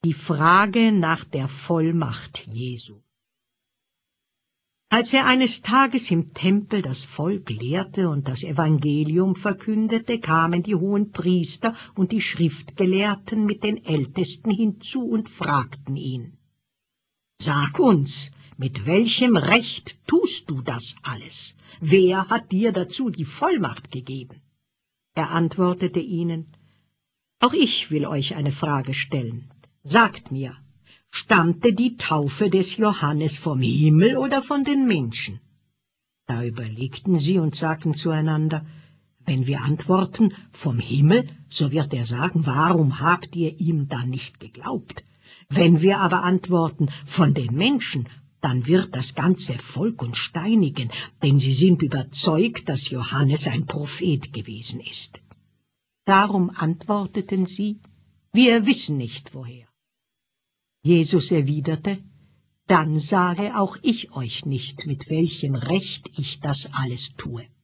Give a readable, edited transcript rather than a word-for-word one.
Die Frage nach der Vollmacht Jesu. Als er eines Tages im Tempel das Volk lehrte und das Evangelium verkündete, kamen die Hohenpriester und die Schriftgelehrten mit den Ältesten hinzu und fragten ihn: »Sag uns, mit welchem Recht tust du das alles? Wer hat dir dazu die Vollmacht gegeben?« Er antwortete ihnen: »Auch ich will euch eine Frage stellen. Sagt mir, stammte die Taufe des Johannes vom Himmel oder von den Menschen?« Da überlegten sie und sagten zueinander: »Wenn wir antworten, vom Himmel, so wird er sagen, warum habt ihr ihm dann nicht geglaubt? Wenn wir aber antworten, von den Menschen, dann wird das ganze Volk uns steinigen, denn sie sind überzeugt, dass Johannes ein Prophet gewesen ist.« Darum antworteten sie: »Wir wissen nicht, woher.« Jesus erwiderte: »Dann sage auch ich euch nicht, mit welchem Recht ich das alles tue.